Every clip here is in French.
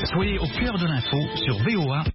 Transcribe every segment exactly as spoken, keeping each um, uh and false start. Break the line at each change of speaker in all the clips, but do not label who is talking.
Soyez au cœur de l'info sur V O A.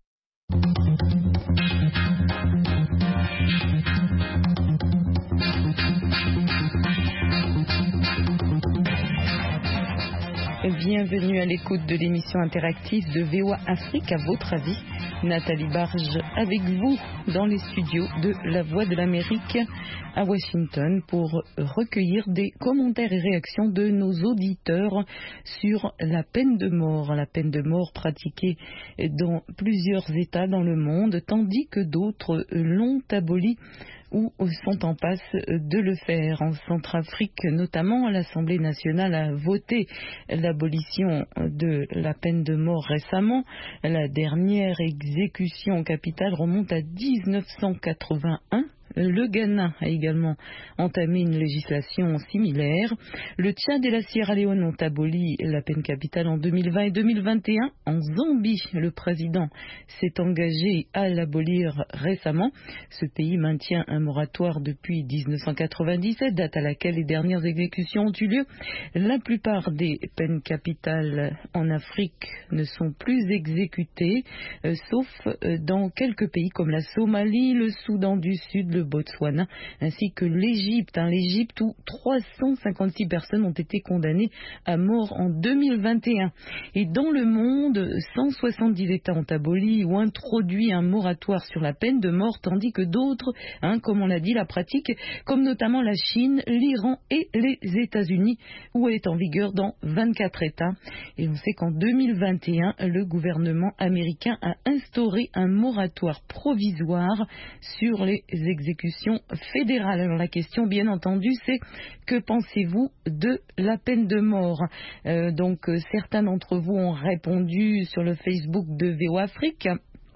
Bienvenue à l'écoute de l'émission interactive de V O A Afrique. À votre avis, Nathalie Barge avec vous dans les studios de La Voix de l'Amérique à Washington pour recueillir des commentaires et réactions de nos auditeurs sur la peine de mort. La peine de mort pratiquée dans plusieurs États dans le monde, tandis que d'autres l'ont abolie ou sont en passe de le faire. En Centrafrique, notamment, l'Assemblée nationale a voté l'abolition de la peine de mort récemment. La dernière exécution capitale remonte à dix-neuf cent quatre-vingt-un. Le Ghana a également entamé une législation similaire. Le Tchad et la Sierra Leone ont aboli la peine capitale en deux mille vingt et deux mille vingt et un. En Zambie, le président s'est engagé à l'abolir récemment. Ce pays maintient un moratoire depuis dix-neuf cent quatre-vingt-dix-sept, date à laquelle les dernières exécutions ont eu lieu. La plupart des peines capitales en Afrique ne sont plus exécutées, euh, sauf euh, dans quelques pays comme la Somalie, le Soudan du Sud, le Botswana, ainsi que l'Égypte. Hein, L'Égypte où trois cent cinquante-six personnes ont été condamnées à mort en deux mille vingt et un. Et dans le monde, cent soixante-dix États ont aboli ou introduit un moratoire sur la peine de mort, tandis que d'autres, hein, comme on l'a dit, la pratiquent, comme notamment la Chine, l'Iran et les États-Unis, où elle est en vigueur dans vingt-quatre États. Et on sait qu'en deux mille vingt et un, le gouvernement américain a instauré un moratoire provisoire sur les exécutions fédérales. Alors la question, bien entendu, c'est que pensez-vous de la peine de mort? euh, Donc euh, certains d'entre vous ont répondu sur le Facebook de V O A Afrique.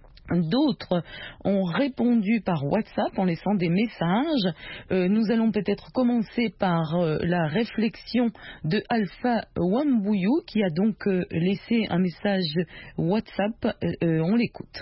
D'autres ont répondu par WhatsApp en laissant des messages. Euh, nous allons peut-être commencer par euh, la réflexion de Alpha Wambouyou qui a donc euh, laissé un message WhatsApp. Euh, on l'écoute.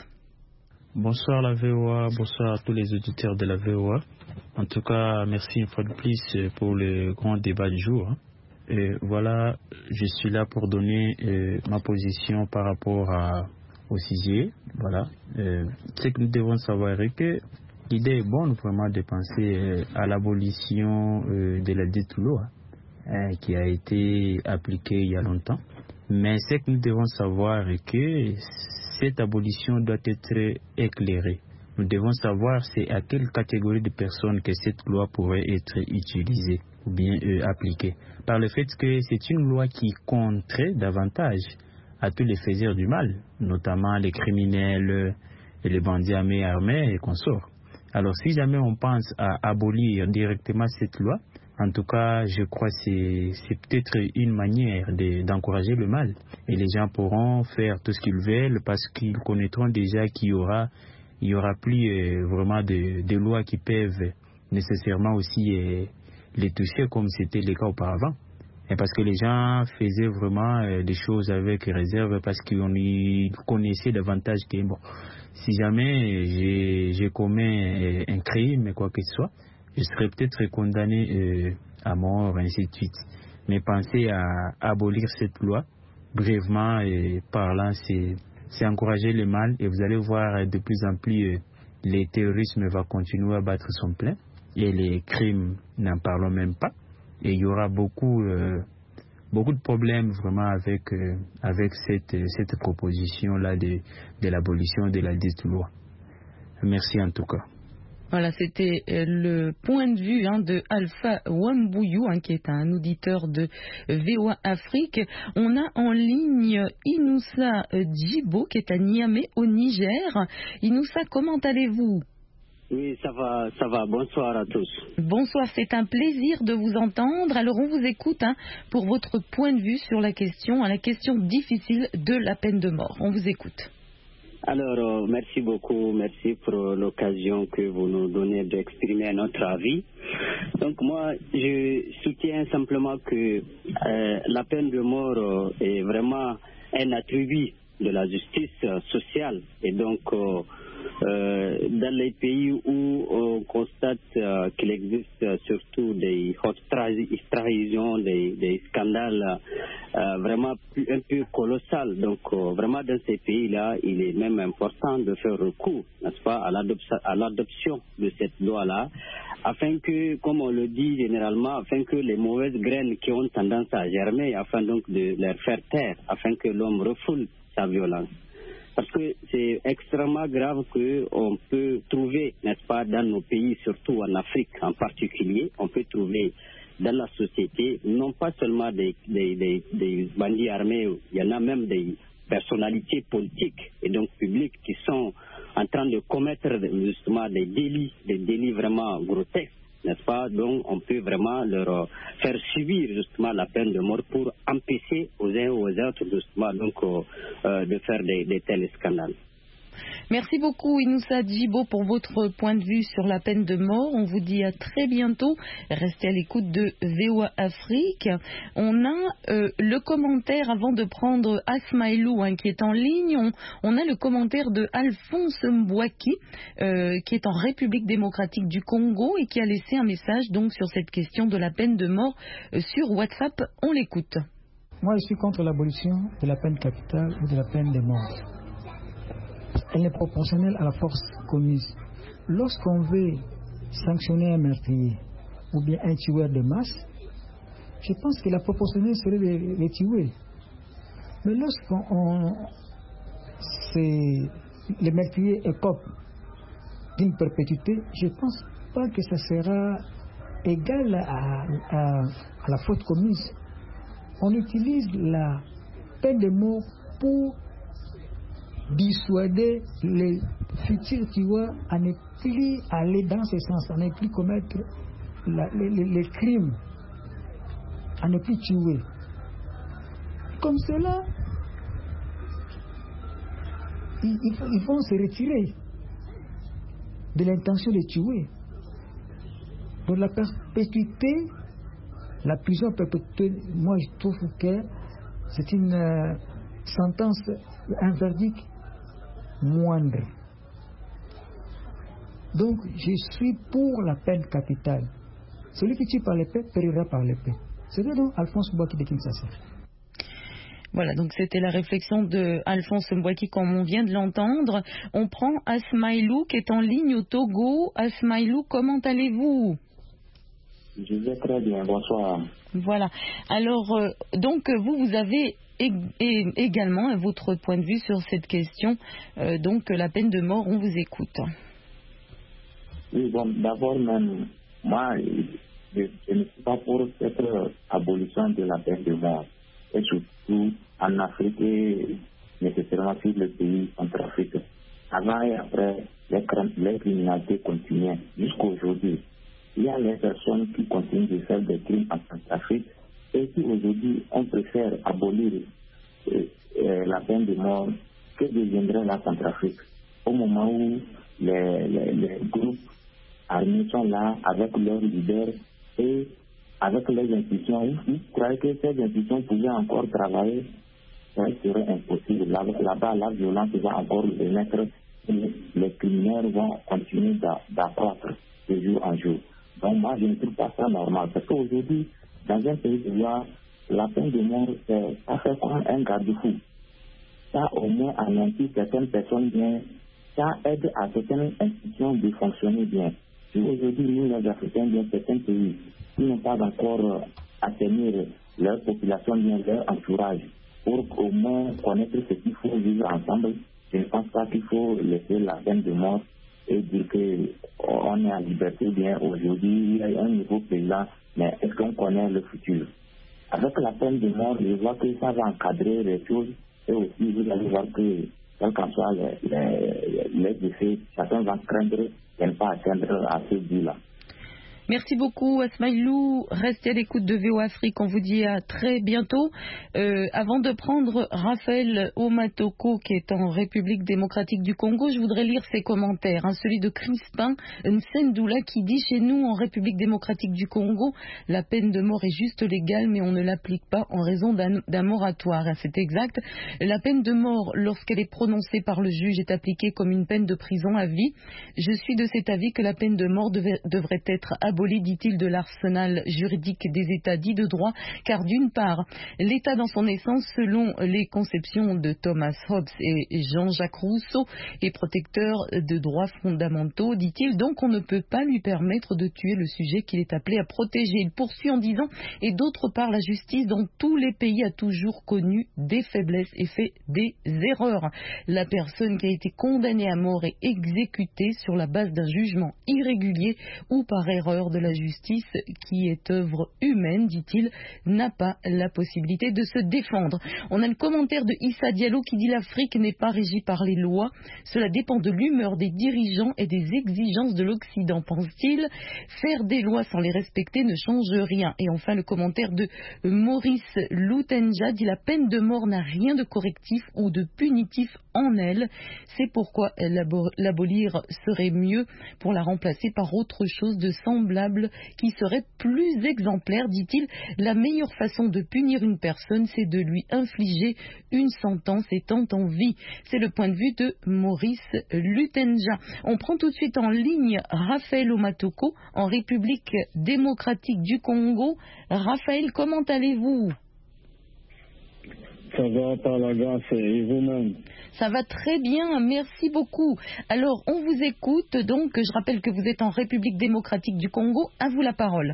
Bonsoir la V O A, bonsoir à tous les auditeurs de la V O A. En tout cas, merci une fois de plus pour le grand débat du jour. Et voilà, je suis là pour donner euh, ma position par rapport à, au sujet. Voilà, euh, ce que nous devons savoir est que l'idée est bonne vraiment de penser euh, à l'abolition euh, de la dite loi euh, qui a été appliquée il y a longtemps. Mais ce que nous devons savoir est que cette abolition doit être éclairée. Nous devons savoir c'est à quelle catégorie de personnes que cette loi pourrait être utilisée ou bien euh, appliquée. Par le fait que c'est une loi qui compterait davantage à tous les faiseurs du mal, notamment les criminels et les bandits armés, armés et consorts. Alors si jamais on pense à abolir directement cette loi, en tout cas, je crois que c'est, c'est peut-être une manière de, d'encourager le mal. Et les gens pourront faire tout ce qu'ils veulent parce qu'ils connaîtront déjà qu'il y aura, il y aura plus euh, vraiment de, de lois qui peuvent nécessairement aussi euh, les toucher comme c'était le cas auparavant. Et parce que les gens faisaient vraiment euh, des choses avec réserve parce qu'on y connaissait davantage que, bon, si jamais j'ai, j'ai commis un crime, quoi que ce soit, je serais peut-être condamné euh, à mort, ainsi de suite. Mais penser à abolir cette loi, brièvement et parlant, c'est, c'est encourager le mal. Et vous allez voir de plus en plus, euh, les terrorismes vont continuer à battre son plein. Et les crimes, n'en parlons même pas. Et il y aura beaucoup, euh, beaucoup de problèmes vraiment avec, euh, avec cette, cette proposition-là de, de l'abolition de la dite loi. Merci en tout cas.
Voilà, c'était le point de vue hein, de Alpha Wambouyou, hein, qui est un auditeur de V O A Afrique. On a en ligne Inoussa Djibo, qui est à Niamey, au Niger. Inoussa, comment allez-vous?
Oui, ça va, ça va. Bonsoir à tous.
Bonsoir, c'est un plaisir de vous entendre. Alors, on vous écoute hein, pour votre point de vue sur la question, hein, la question difficile de la peine de mort. On vous écoute.
Alors, euh, merci beaucoup, merci pour l'occasion que vous nous donnez d'exprimer notre avis. Donc moi, je soutiens simplement que euh, la peine de mort euh, est vraiment un attribut de la justice euh, sociale. Et donc, euh, euh, dans les pays où on constate euh, qu'il existe euh, surtout des hautes trahisons, des, des scandales euh, vraiment un peu colossal. Donc euh, vraiment dans ces pays-là, il est même important de faire recours, n'est-ce pas, à l'adoption, à l'adoption de cette loi-là, afin que, comme on le dit généralement, afin que les mauvaises graines qui ont tendance à germer, afin donc de leur faire taire, afin que l'homme refoule sa violence. Parce que c'est extrêmement grave qu'on peut trouver, n'est-ce pas, dans nos pays, surtout en Afrique en particulier, on peut trouver dans la société, non pas seulement des, des, des, des bandits armés, il y en a même des personnalités politiques et donc publiques qui sont en train de commettre justement des délits, des délits vraiment grotesques, n'est-ce pas? Donc on peut vraiment leur faire subir justement la peine de mort pour empêcher aux uns ou aux autres justement donc euh, de faire des, des tels scandales.
Merci beaucoup Inoussa Djibo pour votre point de vue sur la peine de mort. On vous dit à très bientôt. Restez à l'écoute de V O A Afrique. On a euh, le commentaire avant de prendre Asmaïlou hein, qui est en ligne. On, on a le commentaire de Alphonse Mbouaki euh, qui est en République démocratique du Congo et qui a laissé un message donc sur cette question de la peine de mort euh, sur WhatsApp. On l'écoute.
Moi je suis contre l'abolition de la peine capitale ou de la peine de mort. Elle est proportionnelle à la force commise. Lorsqu'on veut sanctionner un meurtrier ou bien un tueur de masse, je pense que la proportionnelle serait de les tuer. Mais lorsqu'on on, le meurtrier écope d'une perpétuité, je ne pense pas que ça sera égal à, à, à la faute commise. On utilise la peine de mort pour dissuader les futurs tueurs à ne plus aller dans ce sens, à ne plus commettre la, les, les, les crimes, à ne plus tuer. Comme cela, ils, ils vont se retirer de l'intention de tuer. Dans la perpétuité, la prison perpétuelle, moi je trouve que c'est une euh, sentence, un verdict moindre. Donc je suis pour la peine capitale. Celui qui tue par l'épée périra par l'épée. C'était donc Alphonse Mbouaki de Kinshasa.
Voilà, donc c'était la réflexion de Alphonse Mbouaki comme on vient de l'entendre. On prend Asmaïlou qui est en ligne au Togo. Asmaïlou, comment allez-vous?
Je vais très bien, bonsoir.
Voilà, alors euh, donc vous, vous avez Et, et également votre point de vue sur cette question, euh, donc la peine de mort, on vous écoute.
Oui, bon, d'abord même, moi, je, je ne suis pas pour cette abolition de la peine de mort, et surtout en Afrique et nécessairement sur le pays centrafricain. Avant et après, les, les criminalités continuent jusqu'à aujourd'hui. Il y a les personnes qui continuent de faire des crimes en Centrafrique. Et si aujourd'hui on préfère abolir euh, euh, la peine de mort, que deviendrait la Centrafrique au moment où les, les, les groupes armés sont là avec leurs leaders et avec les institutions? Vous croyez que ces institutions pouvaient encore travailler? Ça serait impossible. Là, là-bas, la violence va encore les mettre et les criminels vont continuer d'accroître de jour en jour. Donc moi, je ne trouve pas ça normal parce qu'aujourd'hui, dans un pays de loi, la peine de mort, ça fait comme un garde-fou. Ça, au moins, anéantit certaines personnes bien. Ça aide à certaines institutions de fonctionner bien. Si aujourd'hui, nous, les Africains, bien certains pays, qui n'ont pas encore assainir leur population, bien leur entourage, pour au moins connaître ce qu'il faut vivre ensemble, je ne pense pas qu'il faut laisser la peine de mort et dire qu'on est en liberté bien aujourd'hui, il y a un nouveau président, mais est-ce qu'on connaît le futur? Avec la peine de mort, je vois que ça va encadrer les choses et aussi vous allez voir que, quel qu'en soit les, les, les effets, chacun va craindre de ne pas atteindre à ce but-là.
Merci beaucoup Asmaïlou. Restez à l'écoute de V O Afrique. On vous dit à très bientôt. Euh, avant de prendre Raphaël Omatoko qui est en République démocratique du Congo, je voudrais lire ses commentaires. Hein, celui de Crispin Nsendoula qui dit chez nous en République démocratique du Congo, la peine de mort est juste légale mais on ne l'applique pas en raison d'un, d'un moratoire. C'est exact. La peine de mort, lorsqu'elle est prononcée par le juge, est appliquée comme une peine de prison à vie. Je suis de cet avis que la peine de mort devait, devrait être abolie, dit-il, de l'arsenal juridique des États dits de droit, car d'une part, l'État dans son essence, selon les conceptions de Thomas Hobbes et Jean-Jacques Rousseau, est protecteur de droits fondamentaux, dit-il, donc on ne peut pas lui permettre de tuer le sujet qu'il est appelé à protéger. Il poursuit en disant, et d'autre part, la justice dans tous les pays a toujours connu des faiblesses et fait des erreurs. La personne qui a été condamnée à mort et exécutée sur la base d'un jugement irrégulier ou par erreur de la justice qui est œuvre humaine, dit-il, n'a pas la possibilité de se défendre. On a le commentaire de Issa Diallo qui dit l'Afrique n'est pas régie par les lois, cela dépend de l'humeur des dirigeants et des exigences de l'Occident, pense-t-il. Faire des lois sans les respecter ne change rien. Et enfin le commentaire de Maurice Loutenja dit la peine de mort n'a rien de correctif ou de punitif en elle, c'est pourquoi l'abolir serait mieux pour la remplacer par autre chose de semblable qui serait plus exemplaire, dit-il. La meilleure façon de punir une personne, c'est de lui infliger une sentence étant en vie. C'est le point de vue de Maurice Lutenja. On prend tout de suite en ligne Raphaël Omatoko en République démocratique du Congo. Raphaël, comment allez-vous ?
Ça va par la grâce et vous-même?
Ça va très bien, merci beaucoup. Alors, on vous écoute, donc je rappelle que vous êtes en République démocratique du Congo. À vous la parole.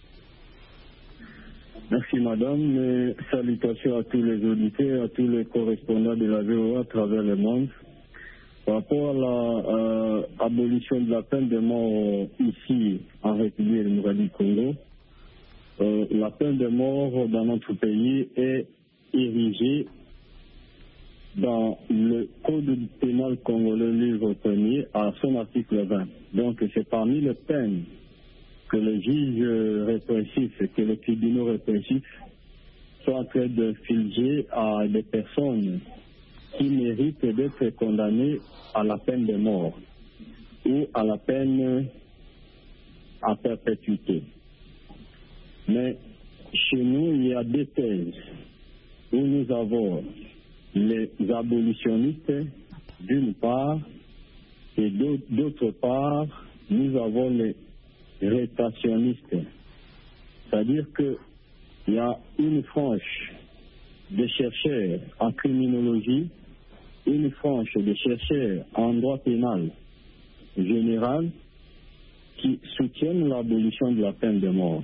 Merci madame, mes salutations à tous les auditeurs, à tous les correspondants de la V O A à travers le monde. Par rapport à l'abolition euh, de la peine de mort ici en République démocratique du Congo, euh, la peine de mort dans notre pays est érigé dans le Code pénal congolais livre premier à son article vingt. Donc c'est parmi les peines que le juge répressif, que le tribunal répressif soit en train de figer à des personnes qui méritent d'être condamnées à la peine de mort ou à la peine à perpétuité. Mais chez nous, il y a deux thèses où nous avons les abolitionnistes d'une part et d'autre part nous avons les rétationnistes. C'est-à-dire qu'il y a une frange de chercheurs en criminologie, une frange de chercheurs en droit pénal général qui soutiennent l'abolition de la peine de mort.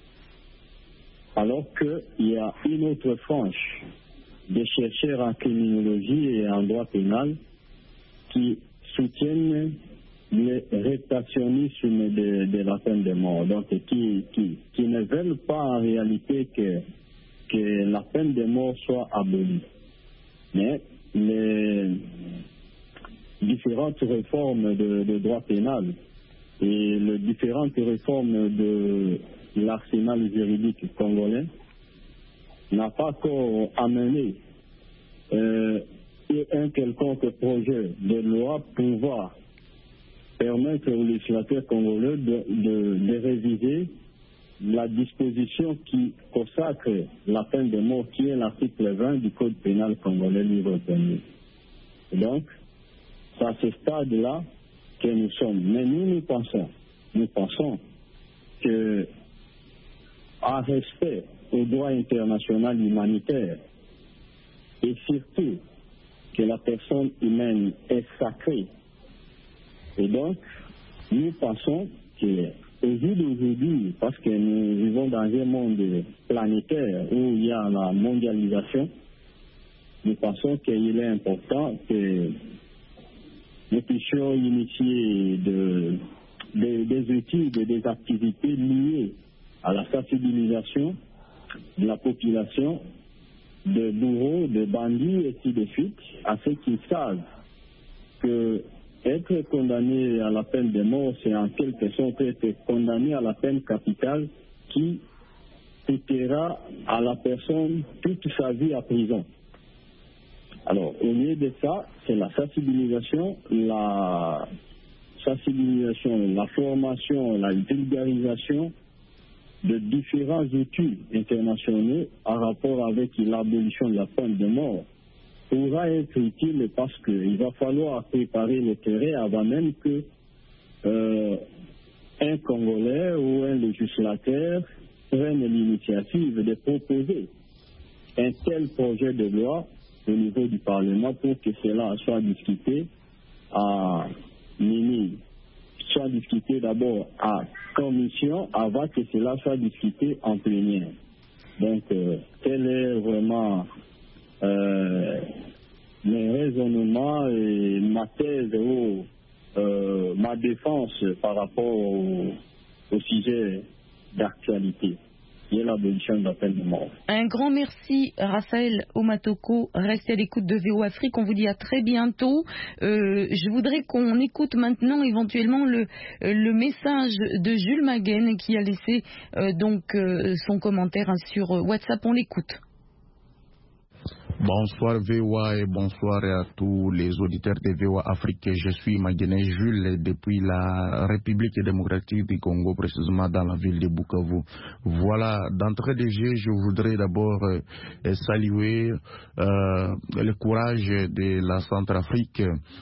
Alors qu'il y a une autre frange de chercheurs en criminologie et en droit pénal qui soutiennent le rétationnisme de, de la peine de mort, donc qui, qui, qui ne veulent pas en réalité que, que la peine de mort soit abolie. Mais les différentes réformes de, de droit pénal et les différentes réformes de l'arsenal juridique congolais n'a pas encore amené euh, un quelconque projet de loi pouvant permettre aux législateurs congolais de, de, de réviser la disposition qui consacre la peine de mort, qui est l'article vingt du Code pénal congolais livre premier. Donc, c'est à ce stade-là que nous sommes. Mais nous, nous pensons, nous pensons que, en respect au droit international humanitaire, et surtout que la personne humaine est sacrée, et donc, nous pensons qu'au jour d'aujourd'hui, parce que nous vivons dans un monde planétaire où il y a la mondialisation, nous pensons qu'il est important que nous puissions initier de, de, des études et des activités liées à la sensibilisation de la population, de bourreaux, de bandits et ainsi de suite, à ceux qui savent que être condamné à la peine de mort, c'est en quelque sorte être condamné à la peine capitale qui coûtera à la personne toute sa vie à prison. Alors, au lieu de ça, c'est la sensibilisation, la sensibilisation, la formation, la vulgarisation de différents outils internationaux en rapport avec l'abolition de la peine de mort pourra être utile parce qu'il va falloir préparer le terrain avant même que euh, un Congolais ou un législateur prenne l'initiative de proposer un tel projet de loi au niveau du Parlement pour que cela soit discuté à Mini, soit discuté d'abord à commission avant que cela soit discuté en plénière. Donc, euh, tel est vraiment euh, mes raisonnements et ma thèse ou euh, ma défense par rapport au, au sujet d'actualité. L'abolition de la peine de mort.
Un grand merci, Raphaël Omatoko. Restez à l'écoute de V O Afrique. On vous dit à très bientôt. Euh, je voudrais qu'on écoute maintenant éventuellement le, le message de Jules Maguen qui a laissé euh, donc euh, son commentaire sur WhatsApp. On l'écoute.
Bonsoir V O A et bonsoir à tous les auditeurs de V O A Afrique. Je suis Maguen Jules depuis la République démocratique du Congo, précisément dans la ville de Bukavu. Voilà, d'entrée de jeu, je voudrais d'abord euh, saluer euh, le courage de la Centrafrique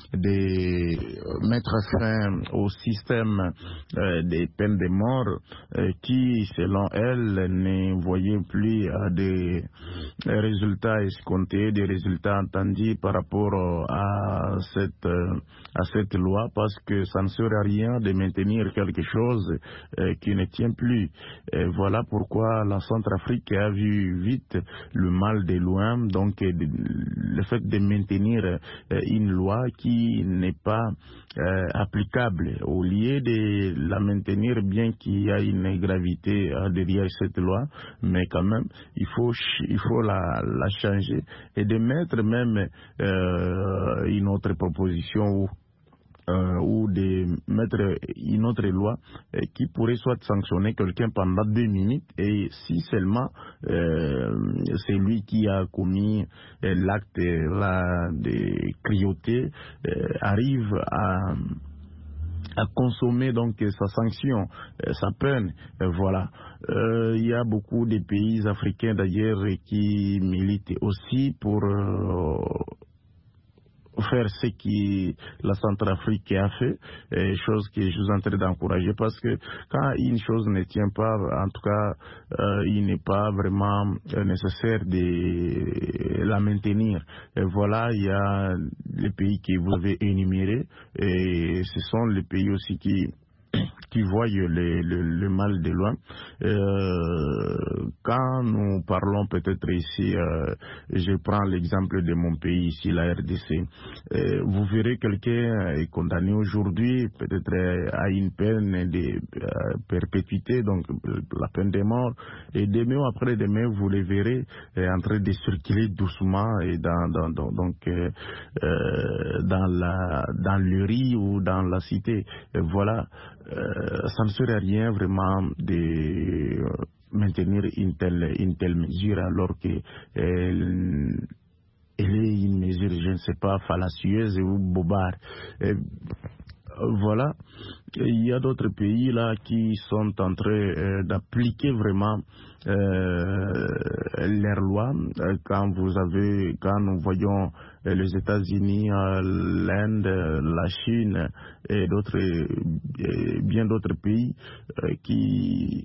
de mettre fin au système euh, des peines de mort euh, qui, selon elle, ne voyait plus à des résultats escomptés, des résultats entendus par rapport à cette, à cette loi, parce que ça ne sert à rien de maintenir quelque chose euh, qui ne tient plus. Et voilà pourquoi la Centrafrique a vu vite le mal de loin, donc le fait de maintenir euh, une loi qui n'est pas euh, applicable, au lieu de la maintenir, bien qu'il y ait une gravité euh, derrière cette loi, mais quand même il faut, il faut la, la changer et de mettre même euh, une autre proposition ou, euh, ou de mettre une autre loi euh, qui pourrait soit sanctionner quelqu'un pendant deux minutes et si seulement euh, c'est lui qui a commis euh, l'acte là de cruauté euh, arrive à à consommer donc sa sanction, sa peine, voilà. Euh, il y a beaucoup de pays africains d'ailleurs qui militent aussi pour euh, faire ce que la Centrafrique a fait, et chose que je vous en train d'encourager, parce que quand une chose ne tient pas, en tout cas, euh, il n'est pas vraiment nécessaire de la maintenir. Et voilà, il y a les pays que vous avez énumérés, et ce sont les pays aussi qui qui voient le, le, le mal de loin. Euh, quand nous parlons peut-être ici, euh, je prends l'exemple de mon pays ici, la R D C, euh, vous verrez quelqu'un est condamné aujourd'hui peut-être à une peine de euh, perpétuité, donc la peine de mort, et demain ou après-demain, vous le verrez euh, en train de circuler doucement et dans, dans, dans, donc, euh, euh, dans, la, dans le riz ou dans la cité. Et voilà. Euh, ça ne serait rien vraiment de euh, maintenir une telle, une telle mesure alors que euh, elle est une mesure, je ne sais pas, fallacieuse ou bobarde. Et, voilà. Et il y a d'autres pays là qui sont en train euh, d'appliquer vraiment euh, leurs lois. Quand vous avez, quand nous voyons euh, les États-Unis, euh, l'Inde, la Chine et d'autres, euh, bien d'autres pays euh, qui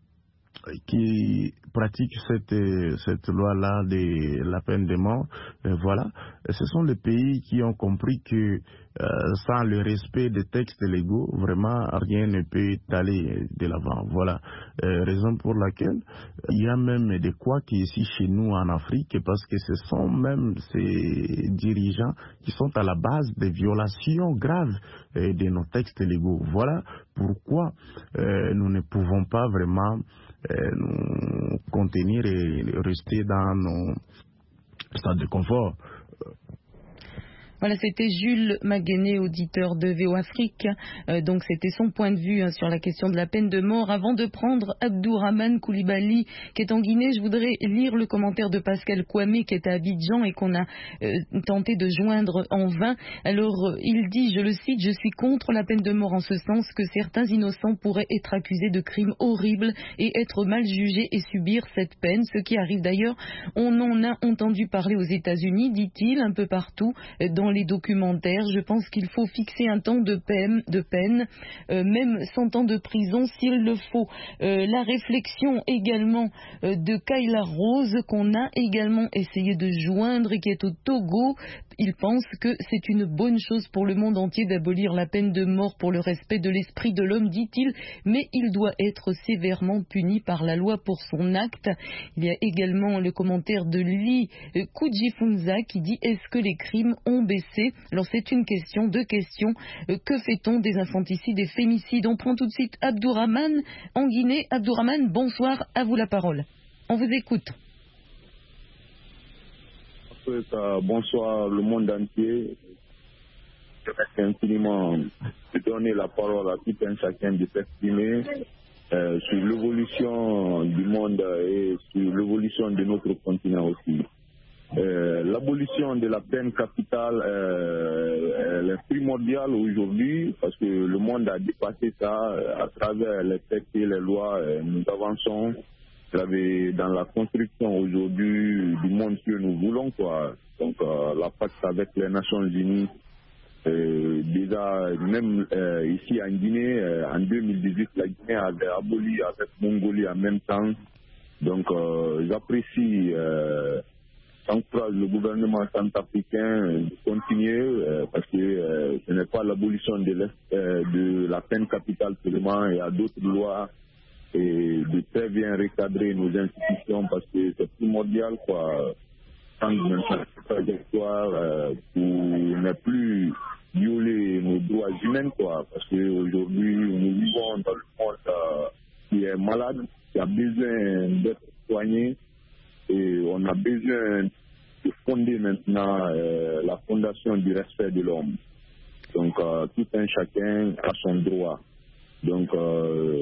qui pratiquent cette, cette loi-là de la peine de mort, euh, voilà. Ce sont les pays qui ont compris que euh, sans le respect des textes légaux, vraiment rien ne peut aller de l'avant. Voilà. Euh, raison pour laquelle il y a même des quoi qui ici chez nous en Afrique, parce que ce sont même ces dirigeants qui sont à la base des violations graves euh, de nos textes légaux. Voilà pourquoi euh, nous ne pouvons pas vraiment Euh, nous contenir et rester dans nos stades de confort.
Voilà, c'était Jules Maguené, auditeur de V O Afrique. Euh, donc c'était son point de vue hein, sur la question de la peine de mort. Avant de prendre Abdourahmane Koulibaly, qui est en Guinée, je voudrais lire le commentaire de Pascal Kwame, qui est à Abidjan et qu'on a euh, tenté de joindre en vain. Alors, euh, il dit, je le cite, « Je suis contre la peine de mort en ce sens que certains innocents pourraient être accusés de crimes horribles et être mal jugés et subir cette peine, ce qui arrive d'ailleurs. On en a entendu parler aux États-Unis, dit-il, un peu partout, dans les documentaires. Je pense qu'il faut fixer un temps de peine, de peine euh, même cent ans de prison s'il le faut. Euh, la réflexion également euh, de Kayla Rose, qu'on a également essayé de joindre et qui est au Togo. Il pense que c'est une bonne chose pour le monde entier d'abolir la peine de mort pour le respect de l'esprit de l'homme, dit-il, mais il doit être sévèrement puni par la loi pour son acte. Il y a également le commentaire de Lee Kujifunza qui dit « Est-ce que les crimes ont baissé ?» Alors c'est une question, deux questions. Que fait-on des infanticides et fémicides? On prend tout de suite Abdourahmane en Guinée. Abdourahmane, bonsoir, à vous la parole. On vous écoute.
Bonsoir le monde entier. Je remercie infiniment de donner la parole à tout un chacun de s'exprimer euh, sur l'évolution du monde et sur l'évolution de notre continent aussi. Euh, l'abolition de la peine capitale euh, elle est primordiale aujourd'hui parce que le monde a dépassé ça à travers les textes et les lois. Nous avançons dans la construction aujourd'hui du monde que nous voulons, quoi. Donc euh, la pacte avec les Nations Unies, euh, déjà même euh, ici en Guinée, euh, en deux mille dix-huit, la Guinée avait aboli avec Mongolie en même temps. Donc euh, j'apprécie euh, j'encourage le gouvernement centrafricain de continuer euh, parce que euh, ce n'est pas l'abolition de, euh, de la peine capitale seulement, il y a d'autres lois et de très bien recadrer nos institutions parce que c'est primordial, quoi, tant que trajectoire euh, pour ne plus violer nos droits humains, quoi, parce qu'aujourd'hui nous vivons dans le monde euh, qui est malade, qui a besoin d'être soigné et on a besoin de fonder maintenant euh, la fondation du respect de l'homme. Donc euh, tout un chacun a son droit. Donc euh,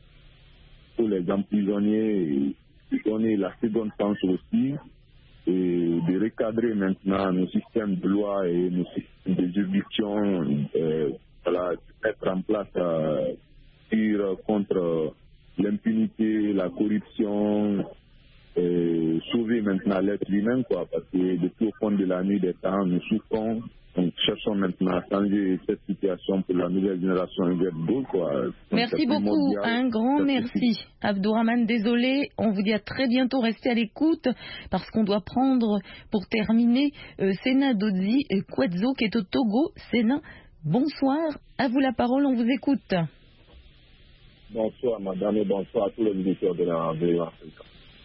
pour les emprisonnés, de donner la seconde chance aussi et de recadrer maintenant nos systèmes de loi et nos systèmes de juridiction, euh, voilà, de mettre en place euh, tir contre l'impunité, la corruption, et sauver maintenant l'être humain, quoi, parce que depuis au fond de la nuit des temps, nous souffrons. Donc, cherchons maintenant à changer cette situation pour la nouvelle génération vers d'autres, quoi. Donc,
merci beaucoup, un grand merci. Abdourahmane, désolé, on vous dit à très bientôt, restez à l'écoute, parce qu'on doit prendre, pour terminer, euh, Sena Dodzi Kwadzo, qui est au Togo. Sena, bonsoir, à vous la parole, on vous écoute.
Bonsoir, madame, et bonsoir à tous les visiteurs de la V O Afrique.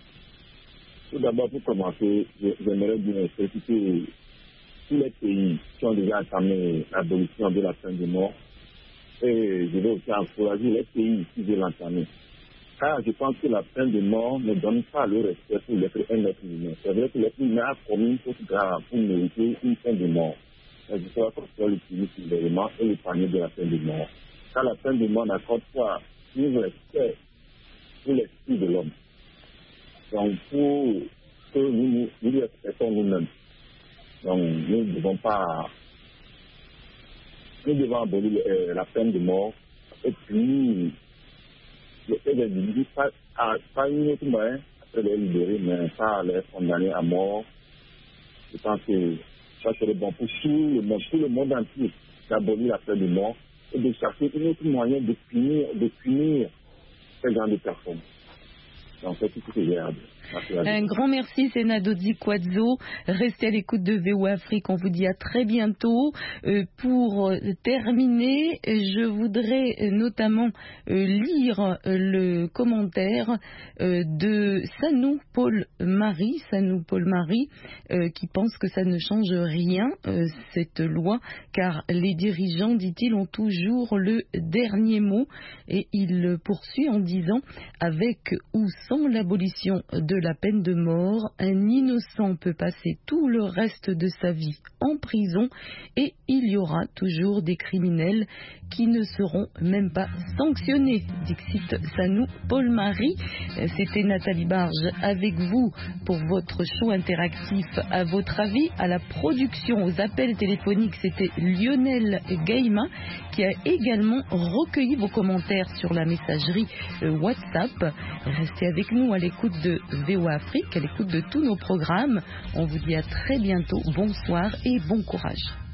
Tout d'abord, pour commencer, j'aimerais bien féliciter tous les pays qui ont déjà entamé l'abolition de la peine de mort. Et je vais aussi encourager les pays qui veulent l'entamer. Car je pense que la peine de mort ne donne pas le respect pour l'être humain. C'est vrai que l'être humain a commis une faute grave pour mériter une peine de mort. Mais je crois qu'on peut l'utiliser l'élément et le panier de la peine de mort. Car la peine de mort n'accorde pas le respect pour l'esprit de l'homme. Donc, pour que nous nous respectons nous-mêmes. Donc, nous ne devons pas, nous devons abolir euh, la peine de mort et puis les individus pas, pas une autre moyen après les libérer, mais pas les condamner à mort. Je pense que ça serait bon pour tout le monde, tout le monde entier d'abolir la peine de mort et de chercher un autre moyen de punir, de punir ces gens de personnes. Donc, c'est tout ce que j'ai à dire.
Un grand merci, Sena Dodzi Kwadzo. Restez à l'écoute de V O Afrique. On vous dit à très bientôt. Euh, pour terminer, je voudrais notamment euh, lire euh, le commentaire euh, de Sanou Paul Marie, Sanou Paul Marie, euh, qui pense que ça ne change rien, euh, cette loi, car les dirigeants, dit-il, ont toujours le dernier mot. Et il poursuit en disant, avec ou sans l'abolition de la peine de mort. Un innocent peut passer tout le reste de sa vie en prison et il y aura toujours des criminels qui ne seront même pas sanctionnés. Dixit Sanou Paul-Marie. C'était Nathalie Barge avec vous pour votre show interactif À votre avis. À la production, aux appels téléphoniques, c'était Lionel Gaïma qui a également recueilli vos commentaires sur la messagerie WhatsApp. Restez avec nous à l'écoute de V O A Afrique, à l'écoute de tous nos programmes. On vous dit à très bientôt. Bonsoir et bon courage.